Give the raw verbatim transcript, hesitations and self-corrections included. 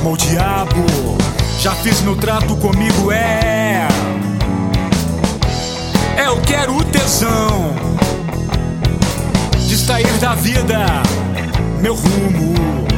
alma ao diabo. Já fiz meu trato comigo, é É, eu quero o tesão de sair da vida, meu rumo.